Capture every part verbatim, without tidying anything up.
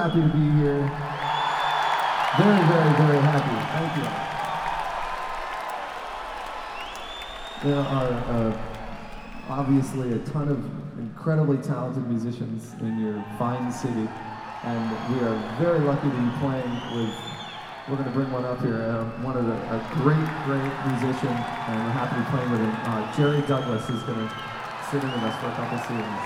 happy to be here. Very, very, very happy. Thank you. There are uh, obviously a ton of incredibly talented musicians in your fine city, and we are very lucky to be playing with, we're going to bring one up here, uh, one of the, a great, great musician, and we're happy to be playing with him. Uh, Jerry Douglas is going to sit in with us for a couple seasons.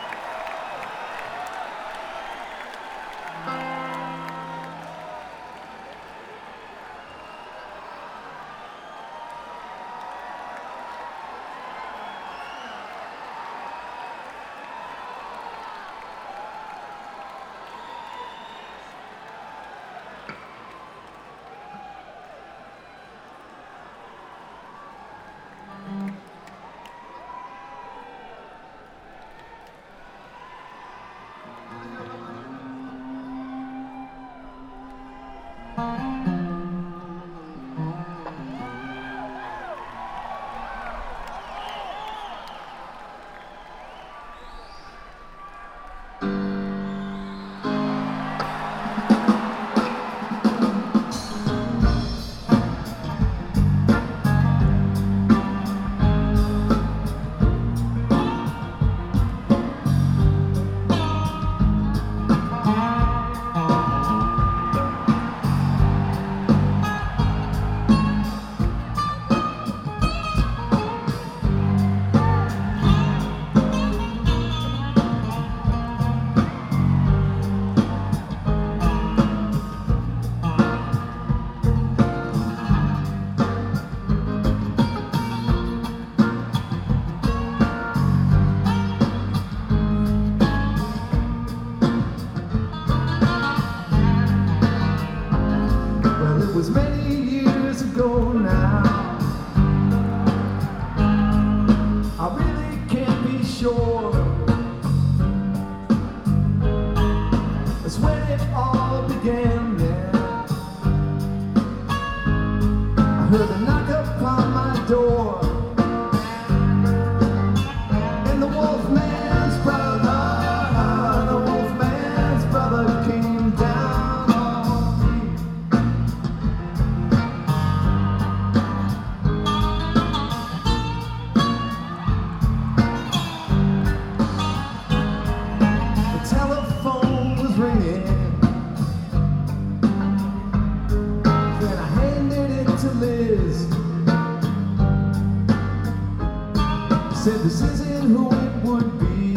Said this isn't who it would be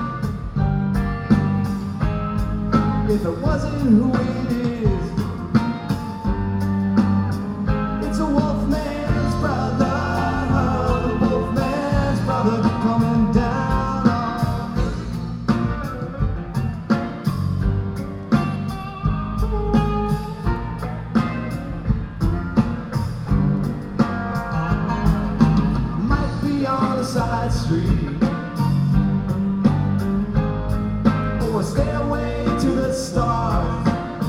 if it wasn't who it is. It's a wolfman's brother, the wolfman's brother coming down on me. Might be on a side street or stay away to the stars.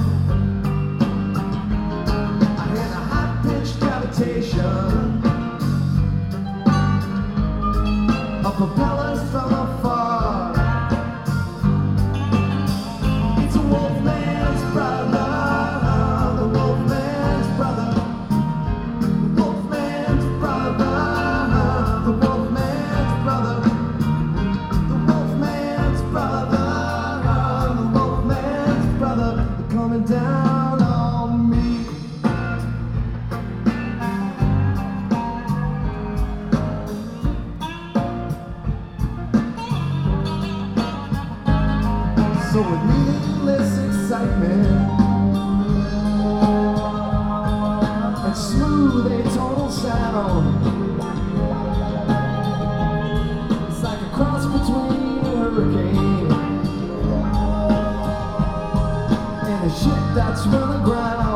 I had a high-pitched gravitation of propellers from afar. It's a wolfman's brother, the wolfman's brother, the wolfman's brother, the wolfman's brother, the wolfman's brother, the wolfman's brother, they're coming down on me. So with meaningless excitement and smooth atonal sound, it's like a cross between a hurricane and a ship that's run aground.